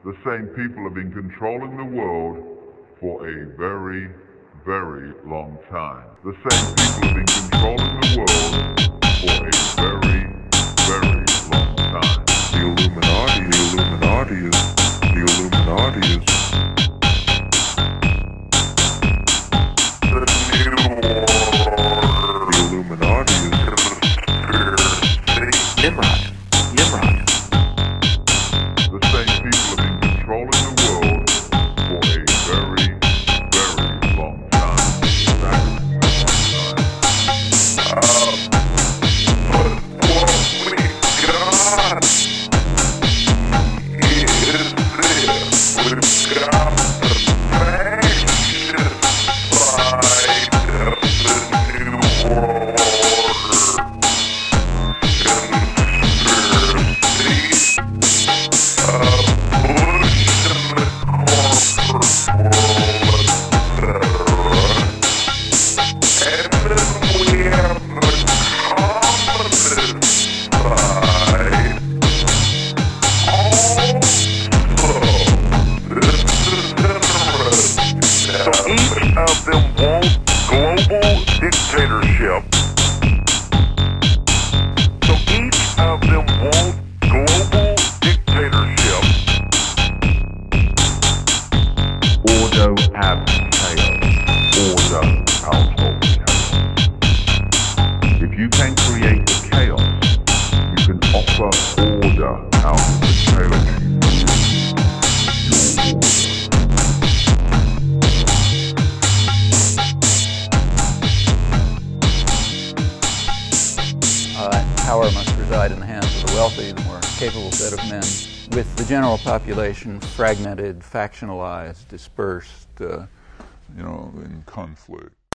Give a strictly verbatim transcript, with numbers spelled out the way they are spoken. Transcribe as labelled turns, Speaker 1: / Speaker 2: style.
Speaker 1: The same people have been controlling the world for a very, very long time. The same people have been controlling the world for a very, very long time.
Speaker 2: The Illuminati, the Illuminati is, the Illuminati is. The Illuminati is.
Speaker 3: Nimrod. Nimrod.
Speaker 1: The same people have been controlling the world for a very, very long time.
Speaker 2: Uh, but what we got is this. We've got the fascist side of the New World Order. Each of them want global dictatorship. So each of them want global dictatorship.
Speaker 1: Ordo ab chaos. Order out of chaos. If you can create the chaos, you can offer order out of the chaos. Your order.
Speaker 4: Uh, power must reside in the hands of the wealthy, the more capable set of men, with the general population fragmented, factionalized, dispersed, uh,
Speaker 2: You know, in conflict.